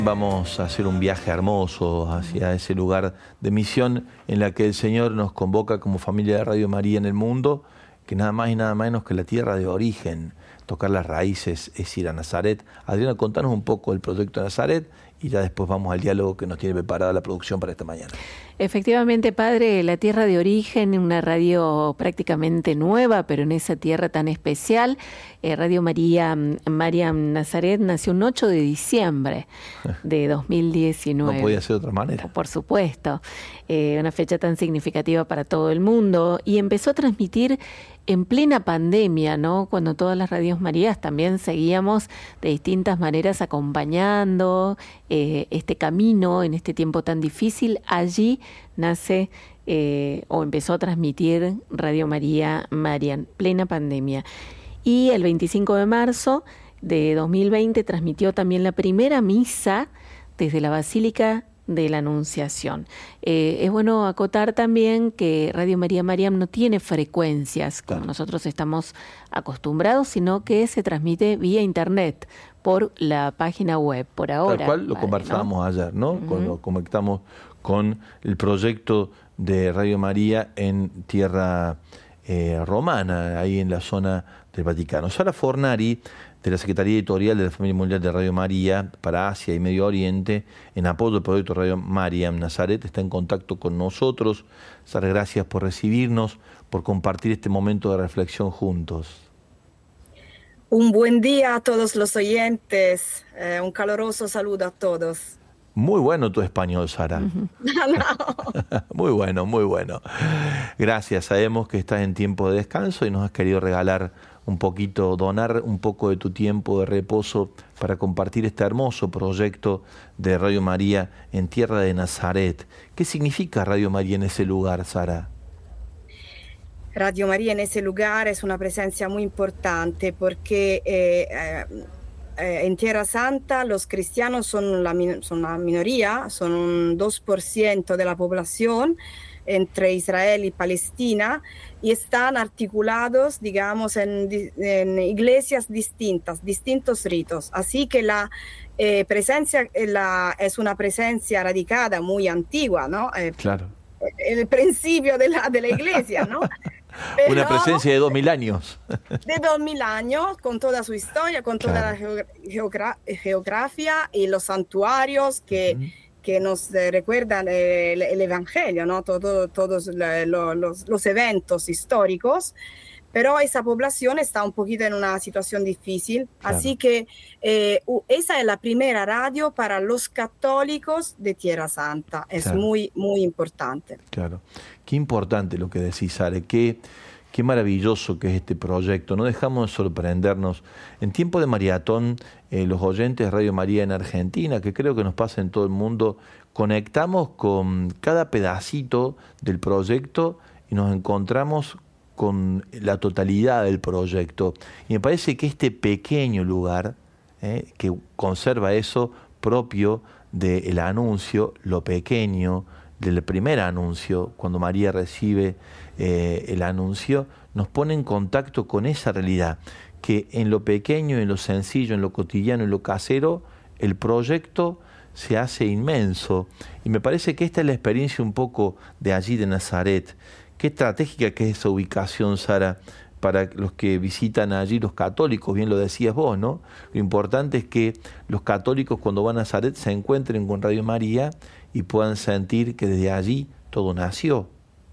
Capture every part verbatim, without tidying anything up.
Vamos a hacer un viaje hermoso hacia ese lugar de misión en la que el Señor nos convoca como familia de Radio María en el mundo, que nada más y nada menos que la tierra de origen. Tocar las raíces es ir a Nazaret. Adriana, contanos un poco el proyecto de Nazaret y ya después vamos al diálogo que nos tiene preparada la producción para esta mañana. Efectivamente, padre, la tierra de origen, una radio prácticamente nueva, pero en esa tierra tan especial. Eh, Radio María Mariam Nazaret nació un ocho de diciembre de dos mil diecinueve. No podía ser de otra manera. Por supuesto, eh, una fecha tan significativa para todo el mundo, y empezó a transmitir en plena pandemia, ¿no? Cuando todas las radios Marías también seguíamos de distintas maneras acompañando eh, este camino en este tiempo tan difícil. Allí nace eh, o empezó a transmitir Radio María Mariam, plena pandemia. Y el veinticinco de marzo de dos mil veinte transmitió también la primera misa desde la Basílica de la Anunciación. Eh, es bueno acotar también que Radio María Mariam no tiene frecuencias como claro. nosotros estamos acostumbrados, sino que se transmite vía internet por la página web, por ahora. Tal cual lo padre, conversábamos ¿no? ayer, ¿no? Uh-huh. Cuando conectamos con el proyecto de Radio María en tierra eh, romana, ahí en la zona del Vaticano. Sara Fornari, de la Secretaría Editorial de la Familia Mundial de Radio María para Asia y Medio Oriente, en apoyo del proyecto Radio Mariam Nazaret, está en contacto con nosotros. Sara, gracias por recibirnos, por compartir este momento de reflexión juntos. Un buen día a todos los oyentes, eh, un caluroso saludo a todos. Muy bueno tu español, Sara. Uh-huh. No. Muy bueno, muy bueno. Gracias, sabemos que estás en tiempo de descanso y nos has querido regalar un poquito, donar un poco de tu tiempo de reposo para compartir este hermoso proyecto de Radio María en tierra de Nazaret. ¿Qué significa Radio María en ese lugar, Sara? Radio María en ese lugar es una presencia muy importante porque eh, eh, en Tierra Santa los cristianos son la, son la minoría, son un dos por ciento de la población entre Israel y Palestina, y están articulados, digamos, en, en iglesias distintas, distintos ritos. Así que la eh, presencia la, es una presencia radicada muy antigua, ¿no? Eh, claro. El principio de la, de la iglesia, ¿no? Pero, una presencia de dos mil años. De dos mil años, con toda su historia, con toda claro. la geogra geografía y los santuarios que... Uh-huh. que nos eh, recuerdan eh, el, el Evangelio, ¿no? Todo, todos la, lo, los, los eventos históricos, pero esa población está un poquito en una situación difícil, claro. Así que eh, uh, esa es la primera radio para los católicos de Tierra Santa, es claro. muy, muy importante. Claro, qué importante lo que decís, Ale, qué... Qué maravilloso que es este proyecto, no dejamos de sorprendernos. En tiempo de maratón, eh, los oyentes de Radio María en Argentina, que creo que nos pasa en todo el mundo, conectamos con cada pedacito del proyecto y nos encontramos con la totalidad del proyecto. Y me parece que este pequeño lugar, eh, que conserva eso propio del anuncio, lo pequeño, del primer anuncio, cuando María recibe eh, el anuncio, nos pone en contacto con esa realidad, que en lo pequeño, en lo sencillo, en lo cotidiano, en lo casero, el proyecto se hace inmenso. Y me parece que esta es la experiencia un poco de allí, de Nazaret. Qué estratégica que es esa ubicación, Sara, para los que visitan allí, los católicos, bien lo decías vos, ¿no? Lo importante es que los católicos cuando van a Nazaret se encuentren con Radio María y puedan sentir que desde allí todo nació.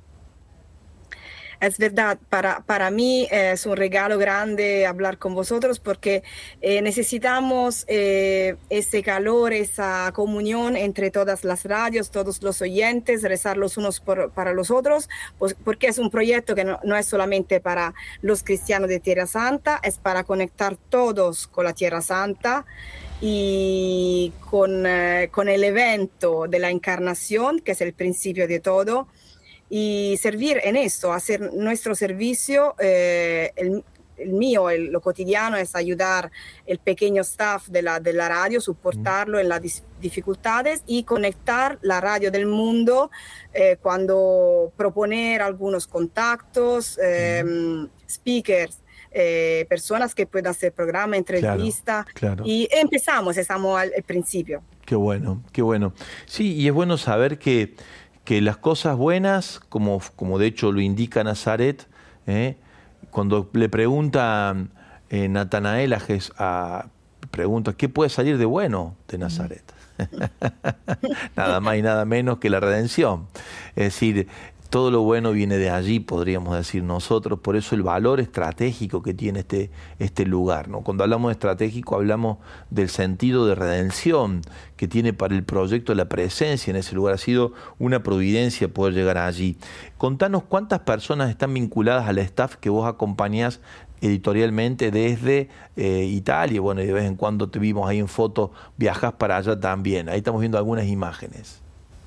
Es verdad, para, para mí es un regalo grande hablar con vosotros porque eh, necesitamos eh, ese calor, esa comunión entre todas las radios, todos los oyentes, rezar los unos por, para los otros, pues, porque es un proyecto que no, no es solamente para los cristianos de Tierra Santa, es para conectar todos con la Tierra Santa y con, eh, con el evento de la encarnación, que es el principio de todo. Y servir en esto, hacer nuestro servicio, eh, el, el mío, el, lo cotidiano es ayudar el pequeño staff de la, de la radio, soportarlo en las dis, dificultades y conectar la radio del mundo eh, cuando proponer algunos contactos, eh, speakers, eh, personas que puedan hacer programa, entrevista. Claro, claro. Y empezamos, estamos al, al principio. Qué bueno, qué bueno. Sí, y es bueno saber que, que las cosas buenas, como, como de hecho lo indica Nazaret, ¿eh? Cuando le pregunta eh, Natanael a, Jes, a pregunta, ¿qué puede salir de bueno de Nazaret? Nada más y nada menos que la redención. Es decir, todo lo bueno viene de allí, podríamos decir nosotros. Por eso el valor estratégico que tiene este, este lugar, ¿no? Cuando hablamos de estratégico, hablamos del sentido de redención que tiene para el proyecto la presencia en ese lugar. Ha sido una providencia poder llegar allí. Contanos cuántas personas están vinculadas al staff que vos acompañás editorialmente desde eh, Italia. Bueno, y de vez en cuando te vimos ahí en fotos, viajás para allá también. Ahí estamos viendo algunas imágenes.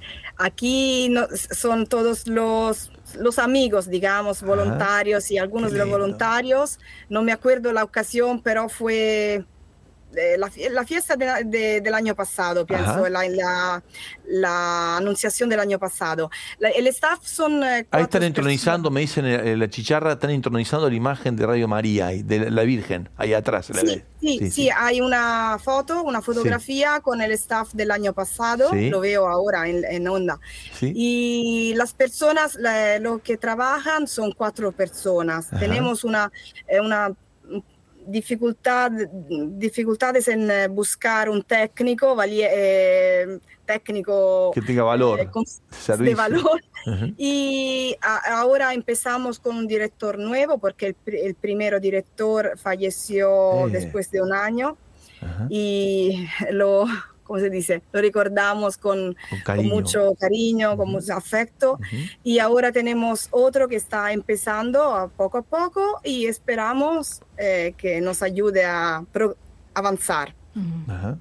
Aquí no, son todos los, los amigos, digamos, voluntarios. Ajá. Y algunos de los voluntarios, no me acuerdo la ocasión, pero fue eh, la, la fiesta de, de, del año pasado, pienso, la, la, la anunciación del año pasado. La, el staff son... Eh, Ahí están entronizando, personas. Me dicen en la chicharra, están entronizando la imagen de Radio María, de la Virgen, ahí atrás. La sí, sí, sí, sí, sí, hay una foto, una fotografía sí. con el staff del año pasado, sí. Lo veo ahora en, en onda. Sí. Y las personas, la, lo que trabajan son cuatro personas. Ajá. Tenemos una... una Dificultad, dificultades en buscar un técnico, eh, técnico que tenga valor, eh, con, de valor. Uh-huh. Y a, ahora empezamos con un director nuevo porque el, el primer director falleció eh. después de un año. Uh-huh. Y lo, ¿cómo se dice? Lo recordamos con, con, con mucho cariño, uh-huh. con mucho afecto. Uh-huh. Y ahora tenemos otro que está empezando a poco a poco y esperamos eh, que nos ayude a pro- avanzar. Uh-huh.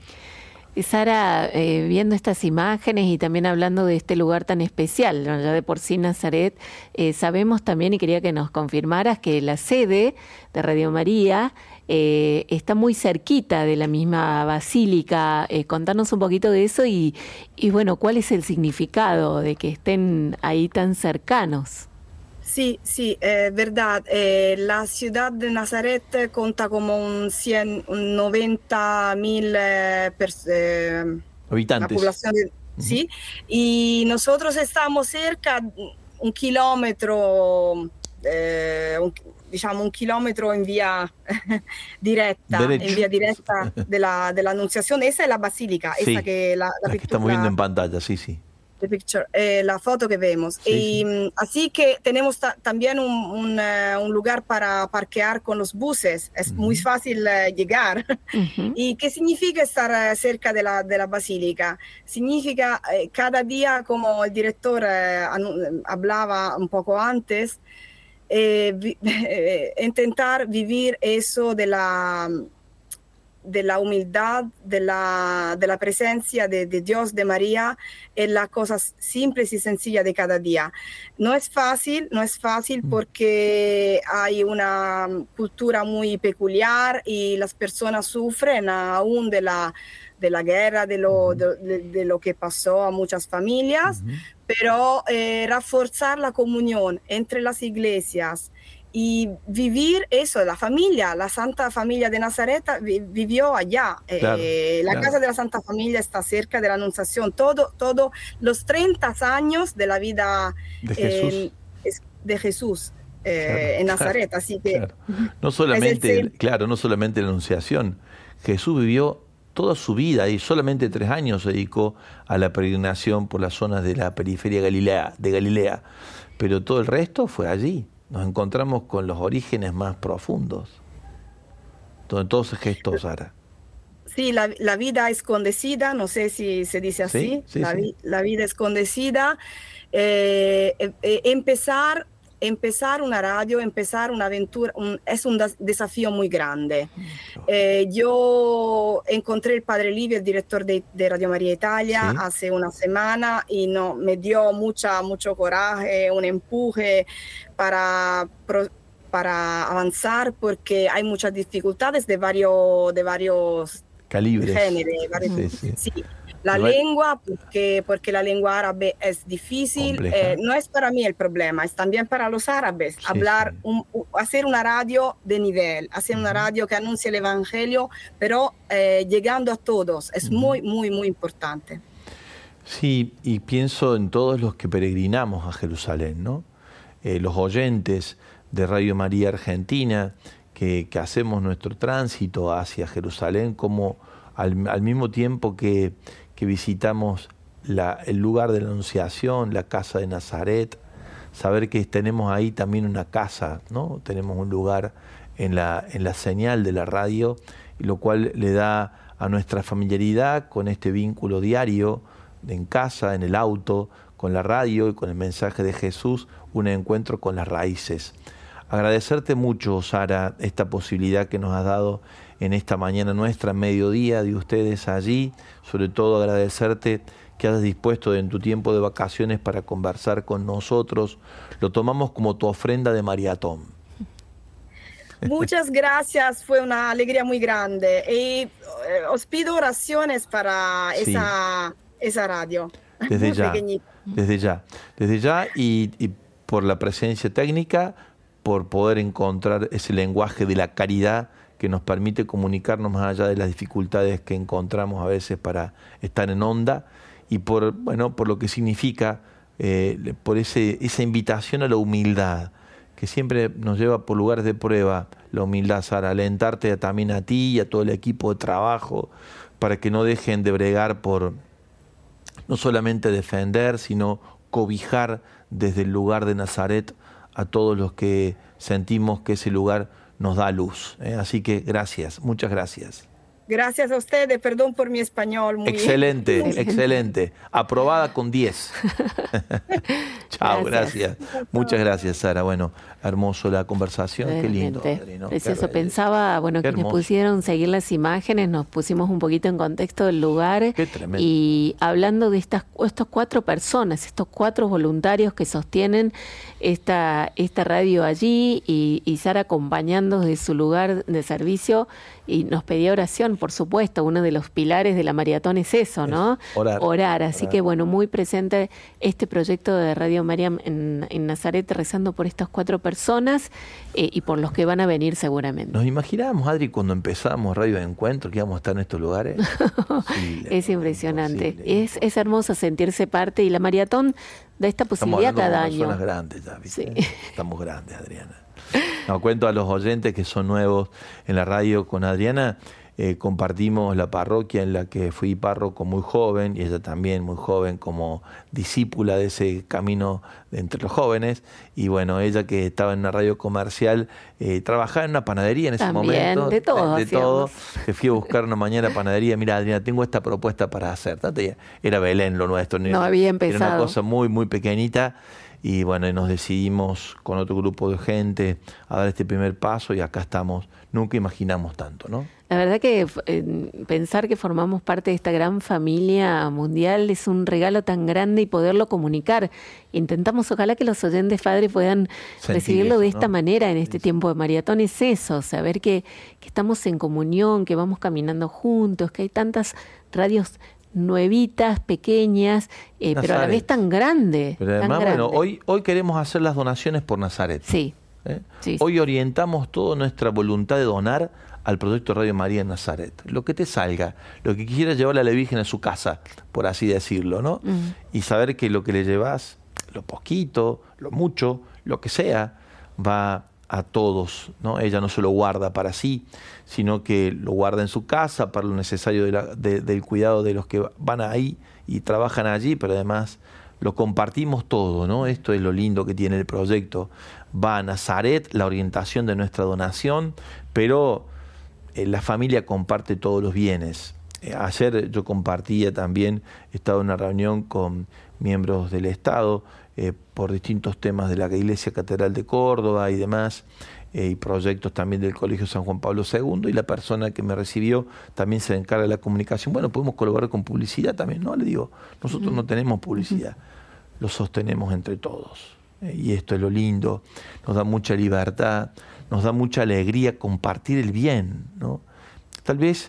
Y Sara, eh, viendo estas imágenes y también hablando de este lugar tan especial, ¿no? Ya de por sí Nazaret, eh, sabemos también, y quería que nos confirmaras, que la sede de Radio María eh, está muy cerquita de la misma basílica. Eh, contanos un poquito de eso y, y, bueno, ¿cuál es el significado de que estén ahí tan cercanos? Sí, sí, es eh, verdad. Eh, la ciudad de Nazaret cuenta como un, cien, un noventa mil eh, eh, habitantes. La población de, uh-huh. Sí, y nosotros estamos cerca, un kilómetro, eh, un, diciamo un kilómetro en vía directa, Derecho. en vía directa de la, de la Anunciación. Esa es la basílica, sí, esa que la, la, la que estamos viendo en pantalla, sí, sí. Picture, eh, la foto que vemos. Sí, y, sí. Así que tenemos ta- también un, un, uh, un lugar para parquear con los buses. Es uh-huh. muy fácil uh, llegar. Uh-huh. ¿Y qué significa estar uh, cerca de la, de la basílica? Significa eh, cada día, como el director uh, anu- hablaba un poco antes, eh, vi- eh, intentar vivir eso de la... de la humildad, de la, de la presencia de, de Dios, de María, en las cosas simples y sencillas de cada día. No es fácil, no es fácil porque hay una cultura muy peculiar y las personas sufren aún de la, de la guerra, de lo, de, de, de lo que pasó a muchas familias, uh-huh. pero eh, reforzar la comunión entre las iglesias y vivir eso, la familia, la Santa Familia de Nazaret vi, vivió allá. Claro, eh, la claro. Casa de la Santa Familia está cerca de la Anunciación. Todo, todo los treinta años de la vida de Jesús, eh, de Jesús eh, claro, en Nazaret. Claro, Así que claro. No solamente, el, claro, no solamente la Anunciación. Jesús vivió toda su vida y solamente tres años se dedicó a la peregrinación por las zonas de la periferia Galilea, de Galilea. Pero todo el resto fue allí. Nos encontramos con los orígenes más profundos, donde todo se gestó, Sara. Sí, la, la vida escondida, no sé si se dice así, sí, sí, la, sí. la vida escondida, eh, eh, empezar, empezar una radio, empezar una aventura, un, es un desafío muy grande. Eh, yo encontré el Padre Livio, el director de, de Radio María Italia, sí. hace una semana y no, me dio mucha, mucho coraje, un empuje para, para avanzar porque hay muchas dificultades de varios, de varios calibres. Género, varios, sí, sí. Sí. la Igual, lengua, porque, porque la lengua árabe es difícil. Eh, no es para mí el problema, es también para los árabes. sí, Hablar, sí. un, hacer una radio de nivel, hacer uh-huh. una radio que anuncie el evangelio, pero eh, llegando a todos, es uh-huh. muy, muy, muy importante. Sí, y pienso en todos los que peregrinamos a Jerusalén, ¿no? Eh, los oyentes de Radio María Argentina, que, que hacemos nuestro tránsito hacia Jerusalén, como al, al mismo tiempo que, que visitamos la, el lugar de la Anunciación, la casa de Nazaret, saber que tenemos ahí también una casa, ¿no? Tenemos un lugar en la, en la señal de la radio, lo cual le da a nuestra familiaridad con este vínculo diario, en casa, en el auto, con la radio y con el mensaje de Jesús, un encuentro con las raíces. Agradecerte mucho, Sara, esta posibilidad que nos has dado en esta mañana nuestra, mediodía de ustedes allí. Sobre todo agradecerte que hayas dispuesto en tu tiempo de vacaciones para conversar con nosotros. Lo tomamos como tu ofrenda de maratón. Muchas gracias, fue una alegría muy grande. Y eh, os pido oraciones para sí. esa, esa radio. Desde ya, desde ya, desde ya y, y por la presencia técnica, por poder encontrar ese lenguaje de la caridad que nos permite comunicarnos más allá de las dificultades que encontramos a veces para estar en onda, y por, bueno, por lo que significa, eh, por ese, esa invitación a la humildad, que siempre nos lleva por lugares de prueba, la humildad, Sara, alentarte también a ti y a todo el equipo de trabajo, para que no dejen de bregar por no solamente defender, sino cobijar desde el lugar de Nazaret a todos los que sentimos que ese lugar nos da luz. ¿eh? Así que gracias, muchas gracias. Gracias a ustedes, perdón por mi español. Muy excelente, bien. excelente. Aprobada con diez. Chao, gracias. gracias. Muchas gracias, Sara. Bueno, hermoso la conversación, qué lindo. Adri, ¿no? Precioso. Pensaba, bueno, quienes hermoso. pusieron seguir las imágenes, nos pusimos un poquito en contexto del lugar. Qué tremendo. Y hablando de estas estas cuatro personas, estos cuatro voluntarios que sostienen esta, esta radio allí, y, y Sara acompañando desde su lugar de servicio, y nos pedía oración, por supuesto. Uno de los pilares de la maratón es eso, ¿no? Es orar. Orar. Así orar. que, bueno, muy presente este proyecto de Radio María en, en Nazaret, rezando por estas cuatro personas eh, y por los que van a venir seguramente. ¿Nos imaginábamos, Adri, cuando empezamos Radio de Encuentro, que íbamos a estar en estos lugares? Imposible, es impresionante. Imposible, es, es hermoso sentirse parte, y la maratón da esta posibilidad cada año. Estamos grandes ya, ¿viste? Sí. Estamos grandes, Adriana. No, cuento a los oyentes que son nuevos en la radio con Adriana. Eh, compartimos la parroquia en la que fui párroco muy joven, y ella también muy joven como discípula de ese camino entre los jóvenes. Y bueno, ella, que estaba en una radio comercial, eh, trabajaba en una panadería en ese también, momento. de todo. De todo. Te fui a buscar una mañana panadería. Mira, Adriana, tengo esta propuesta para hacer. Era Belén lo nuestro. No había empezado. Era una cosa muy, muy pequeñita. Y bueno, nos decidimos con otro grupo de gente a dar este primer paso, y acá estamos. Nunca imaginamos tanto, ¿no? La verdad que eh, pensar que formamos parte de esta gran familia mundial es un regalo tan grande, y poderlo comunicar. Intentamos, ojalá que los oyentes, padres, puedan Sentir recibirlo eso, de esta ¿no? manera en este sí, tiempo de maratón. Es eso, saber que, que estamos en comunión, que vamos caminando juntos, que hay tantas radios nuevitas, pequeñas, eh, pero a la vez tan grande. Pero además, tan grande. bueno, hoy, hoy queremos hacer las donaciones por Nazaret. Sí. ¿eh? sí hoy sí. orientamos toda nuestra voluntad de donar al proyecto Radio María en Nazaret. Lo que te salga, lo que quisieras llevarle a la Virgen a su casa, por así decirlo, ¿no? Mm. Y saber que lo que le llevas, lo poquito, lo mucho, lo que sea, va a todos, ¿no? Ella no se lo guarda para sí, sino que lo guarda en su casa para lo necesario de la, de, del cuidado de los que van ahí y trabajan allí, pero además lo compartimos todo, ¿no? Esto es lo lindo que tiene el proyecto. Va a Nazaret la orientación de nuestra donación, pero eh, la familia comparte todos los bienes. Eh, ayer yo compartía también, he estado en una reunión con miembros del Estado, Eh, por distintos temas de la Iglesia Catedral de Córdoba y demás, eh, y proyectos también del Colegio San Juan Pablo segundo, y la persona que me recibió también se encarga de la comunicación. Bueno, podemos colaborar con publicidad también, ¿no? Le digo, nosotros no tenemos publicidad, lo sostenemos entre todos. Eh, y esto es lo lindo, nos da mucha libertad, nos da mucha alegría compartir el bien, ¿no? Tal vez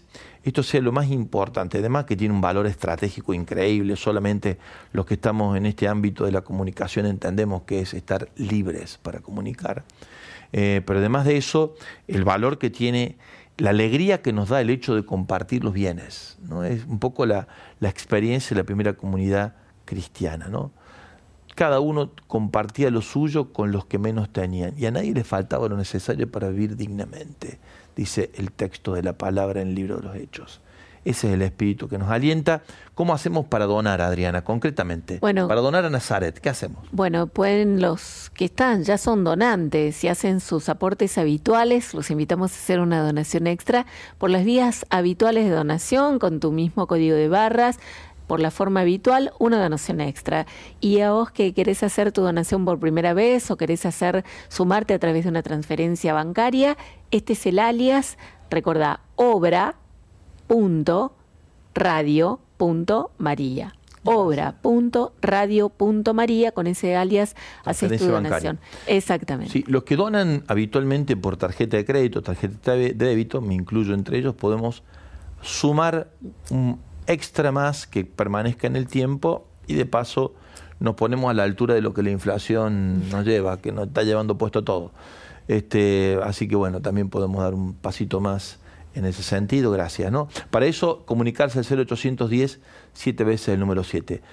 esto sea lo más importante, además que tiene un valor estratégico increíble, solamente los que estamos en este ámbito de la comunicación entendemos que es estar libres para comunicar, eh, pero además de eso, el valor que tiene, la alegría que nos da el hecho de compartir los bienes, ¿no? Es un poco la, la experiencia de la primera comunidad cristiana, ¿no? Cada uno compartía lo suyo con los que menos tenían y a nadie le faltaba lo necesario para vivir dignamente, dice el texto de la palabra en el libro de los Hechos. Ese es el espíritu que nos alienta. ¿Cómo hacemos para donar, Adriana, concretamente? Bueno, para donar a Nazaret, ¿qué hacemos? Bueno, pueden los que están, ya son donantes y hacen sus aportes habituales, los invitamos a hacer una donación extra por las vías habituales de donación, con tu mismo código de barras, por la forma habitual, una donación extra. Y a vos que querés hacer tu donación por primera vez o querés hacer sumarte a través de una transferencia bancaria, este es el alias, recordá, obra punto radio punto maría. obra punto radio punto maría, con ese alias haces tu donación. Bancaria. Exactamente. Sí, los que donan habitualmente por tarjeta de crédito, tarjeta de débito, me incluyo entre ellos, podemos sumar un extra más que permanezca en el tiempo y de paso nos ponemos a la altura de lo que la inflación nos lleva, que nos está llevando puesto todo. Este, así que bueno, también podemos dar un pasito más en ese sentido, gracias, ¿no? Para eso, comunicarse al cero ochocientos diez, siete veces el número siete.